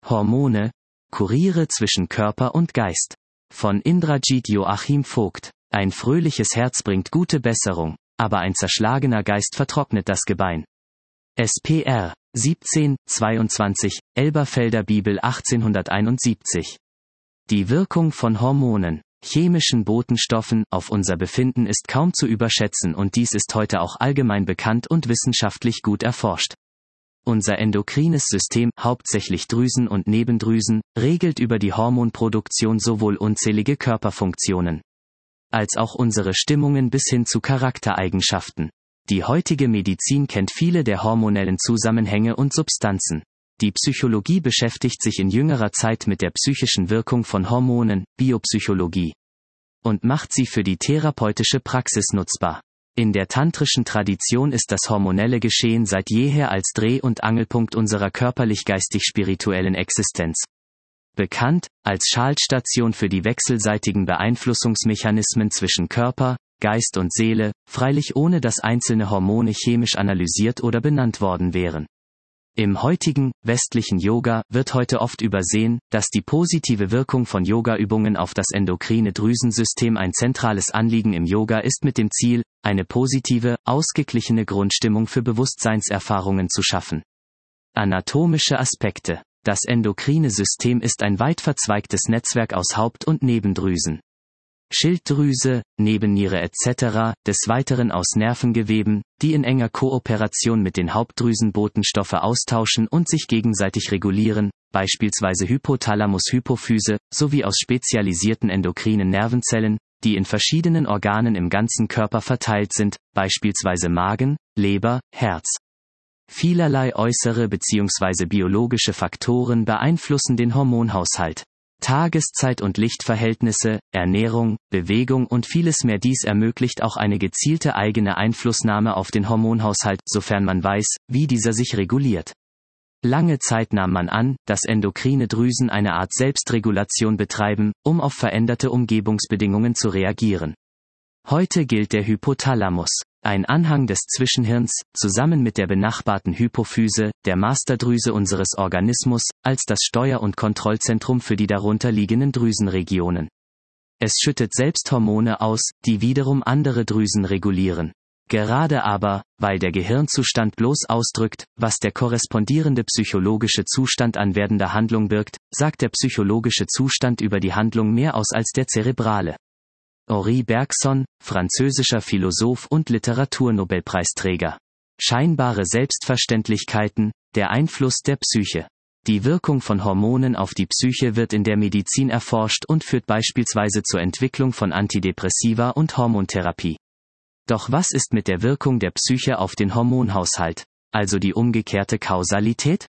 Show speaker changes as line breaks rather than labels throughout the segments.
Hormone, Kuriere zwischen Körper und Geist. Von Indrajit Joachim Vogt. Ein fröhliches Herz bringt gute Besserung, aber ein zerschlagener Geist vertrocknet das Gebein. SPR 17, 22, Elberfelder Bibel 1871. Die Wirkung von Hormonen, chemischen Botenstoffen, auf unser Befinden ist kaum zu überschätzen und dies ist heute auch allgemein bekannt und wissenschaftlich gut erforscht. Unser endokrines System, hauptsächlich Drüsen und Nebendrüsen, regelt über die Hormonproduktion sowohl unzählige Körperfunktionen, als auch unsere Stimmungen bis hin zu Charaktereigenschaften. Die heutige Medizin kennt viele der hormonellen Zusammenhänge und Substanzen. Die Psychologie beschäftigt sich in jüngerer Zeit mit der psychischen Wirkung von Hormonen, Biopsychologie, und macht sie für die therapeutische Praxis nutzbar. In der tantrischen Tradition ist das hormonelle Geschehen seit jeher als Dreh- und Angelpunkt unserer körperlich-geistig-spirituellen Existenz bekannt, als Schaltstation für die wechselseitigen Beeinflussungsmechanismen zwischen Körper, Geist und Seele, freilich ohne dass einzelne Hormone chemisch analysiert oder benannt worden wären. Im heutigen, westlichen Yoga wird heute oft übersehen, dass die positive Wirkung von Yogaübungen auf das endokrine Drüsensystem ein zentrales Anliegen im Yoga ist mit dem Ziel, eine positive, ausgeglichene Grundstimmung für Bewusstseinserfahrungen zu schaffen. Anatomische Aspekte. Das endokrine System ist ein weit verzweigtes Netzwerk aus Haupt- und Nebendrüsen, Schilddrüse, Nebenniere etc., des Weiteren aus Nervengeweben, die in enger Kooperation mit den Hauptdrüsen Botenstoffe austauschen und sich gegenseitig regulieren, beispielsweise Hypothalamus-Hypophyse, sowie aus spezialisierten endokrinen Nervenzellen, die in verschiedenen Organen im ganzen Körper verteilt sind, beispielsweise Magen, Leber, Herz. Vielerlei äußere bzw. biologische Faktoren beeinflussen den Hormonhaushalt. Tageszeit und Lichtverhältnisse, Ernährung, Bewegung und vieles mehr. Dies ermöglicht auch eine gezielte eigene Einflussnahme auf den Hormonhaushalt, sofern man weiß, wie dieser sich reguliert. Lange Zeit nahm man an, dass endokrine Drüsen eine Art Selbstregulation betreiben, um auf veränderte Umgebungsbedingungen zu reagieren. Heute gilt der Hypothalamus, ein Anhang des Zwischenhirns, zusammen mit der benachbarten Hypophyse, der Masterdrüse unseres Organismus, als das Steuer- und Kontrollzentrum für die darunter liegenden Drüsenregionen. Es schüttet selbst Hormone aus, die wiederum andere Drüsen regulieren. Gerade aber, weil der Gehirnzustand bloß ausdrückt, was der korrespondierende psychologische Zustand an werdender Handlung birgt, sagt der psychologische Zustand über die Handlung mehr aus als der zerebrale. Henri Bergson, französischer Philosoph und Literaturnobelpreisträger. Scheinbare Selbstverständlichkeiten, der Einfluss der Psyche. Die Wirkung von Hormonen auf die Psyche wird in der Medizin erforscht und führt beispielsweise zur Entwicklung von Antidepressiva und Hormontherapie. Doch was ist mit der Wirkung der Psyche auf den Hormonhaushalt, also die umgekehrte Kausalität?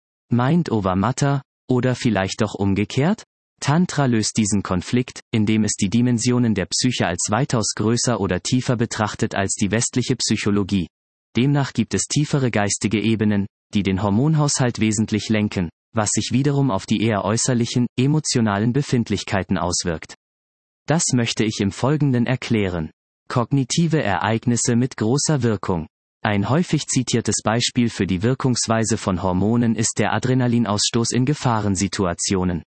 Mind over Matter, oder vielleicht doch umgekehrt? Tantra löst diesen Konflikt, indem es die Dimensionen der Psyche als weitaus größer oder tiefer betrachtet als die westliche Psychologie. Demnach gibt es tiefere geistige Ebenen, die den Hormonhaushalt wesentlich lenken, was sich wiederum auf die eher äußerlichen, emotionalen Befindlichkeiten auswirkt. Das möchte ich im Folgenden erklären. Kognitive Ereignisse mit großer Wirkung. Ein häufig zitiertes Beispiel für die Wirkungsweise von Hormonen ist der Adrenalinausstoß in Gefahrensituationen.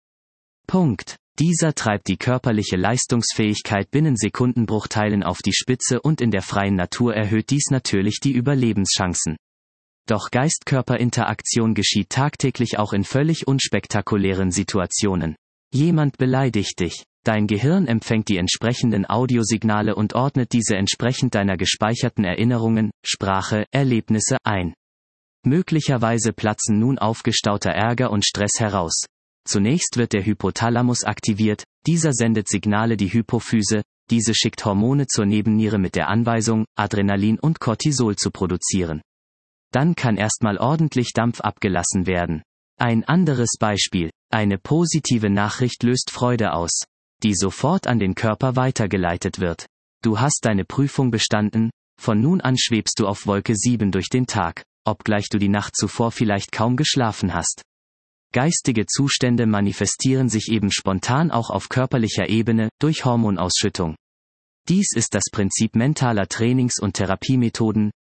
Dieser treibt die körperliche Leistungsfähigkeit binnen Sekundenbruchteilen auf die Spitze und in der freien Natur erhöht dies natürlich die Überlebenschancen. Doch Geist-Körper-Interaktion geschieht tagtäglich auch in völlig unspektakulären Situationen. Jemand beleidigt dich. Dein Gehirn empfängt die entsprechenden Audiosignale und ordnet diese entsprechend deiner gespeicherten Erinnerungen, Sprache, Erlebnisse ein. Möglicherweise platzen nun aufgestauter Ärger und Stress heraus. Zunächst wird der Hypothalamus aktiviert, dieser sendet Signale die Hypophyse, diese schickt Hormone zur Nebenniere mit der Anweisung, Adrenalin und Cortisol zu produzieren. Dann kann erstmal ordentlich Dampf abgelassen werden. Ein anderes Beispiel, eine positive Nachricht löst Freude aus, die sofort an den Körper weitergeleitet wird. Du hast deine Prüfung bestanden, von nun an schwebst du auf Wolke 7 durch den Tag, obgleich du die Nacht zuvor vielleicht kaum geschlafen hast. Geistige Zustände manifestieren sich eben spontan auch auf körperlicher Ebene, durch Hormonausschüttung. Dies ist das Prinzip mentaler Trainings- und Therapiemethoden,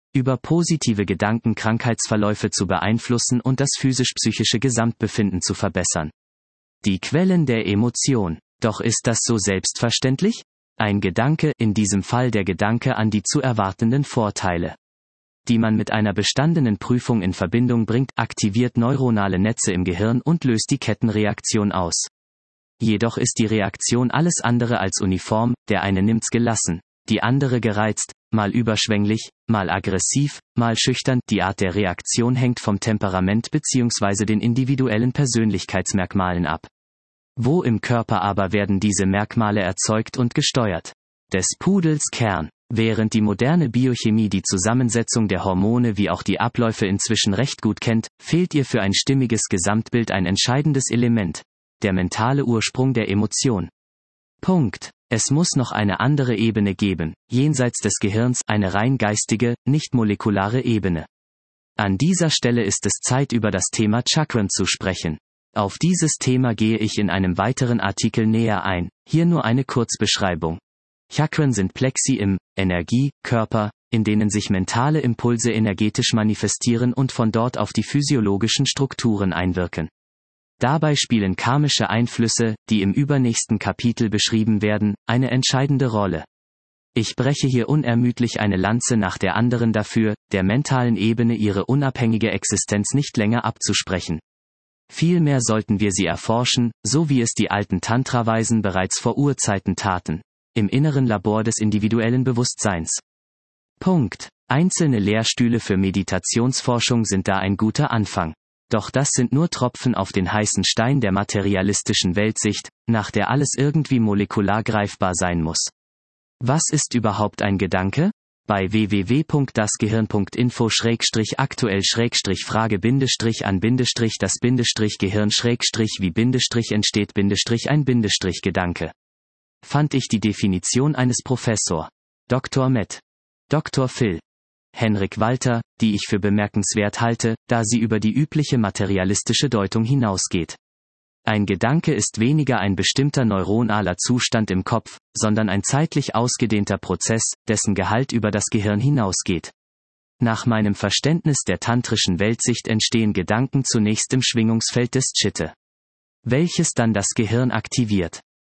über positive Gedanken Krankheitsverläufe zu beeinflussen und das physisch-psychische Gesamtbefinden zu verbessern. Die Quellen der Emotion. Doch ist das so selbstverständlich? Ein Gedanke, in diesem Fall der Gedanke an die zu erwartenden Vorteile, die man mit einer bestandenen Prüfung in Verbindung bringt, aktiviert neuronale Netze im Gehirn und löst die Kettenreaktion aus. Jedoch ist die Reaktion alles andere als uniform, der eine nimmt's gelassen, die andere gereizt, mal überschwänglich, mal aggressiv, mal schüchtern. Die Art der Reaktion hängt vom Temperament bzw. den individuellen Persönlichkeitsmerkmalen ab. Wo im Körper aber werden diese Merkmale erzeugt und gesteuert? Des Pudels Kern. Während die moderne Biochemie die Zusammensetzung der Hormone wie auch die Abläufe inzwischen recht gut kennt, fehlt ihr für ein stimmiges Gesamtbild ein entscheidendes Element: der mentale Ursprung der Emotion. Punkt. Es muss noch eine andere Ebene geben, jenseits des Gehirns, eine rein geistige, nicht molekulare Ebene. An dieser Stelle ist es Zeit, über das Thema Chakren zu sprechen. Auf dieses Thema gehe ich in einem weiteren Artikel näher ein, hier nur eine Kurzbeschreibung. Chakren sind Plexi im Energiekörper, in denen sich mentale Impulse energetisch manifestieren und von dort auf die physiologischen Strukturen einwirken. Dabei spielen karmische Einflüsse, die im übernächsten Kapitel beschrieben werden, eine entscheidende Rolle. Ich breche hier unermüdlich eine Lanze nach der anderen dafür, der mentalen Ebene ihre unabhängige Existenz nicht länger abzusprechen. Vielmehr sollten wir sie erforschen, so wie es die alten Tantra-Weisen bereits vor Urzeiten taten, im inneren Labor des individuellen Bewusstseins. Punkt. Einzelne Lehrstühle für Meditationsforschung sind da ein guter Anfang. Doch das sind nur Tropfen auf den heißen Stein der materialistischen Weltsicht, nach der alles irgendwie molekular greifbar sein muss. Was ist überhaupt ein Gedanke? Bei www.das-Gehirn.info/Frage-Gehirn-wie-entsteht-ein-Gedanke, fand ich die Definition eines Professor Dr. Med. Dr. Phil. Henrik Walter, die ich für bemerkenswert halte, da sie über die übliche materialistische Deutung hinausgeht. Ein Gedanke ist weniger ein bestimmter neuronaler Zustand im Kopf, sondern ein zeitlich ausgedehnter Prozess, dessen Gehalt über das Gehirn hinausgeht. Nach meinem Verständnis der tantrischen Weltsicht entstehen Gedanken zunächst im Schwingungsfeld des Chitte, welches dann das Gehirn aktiviert.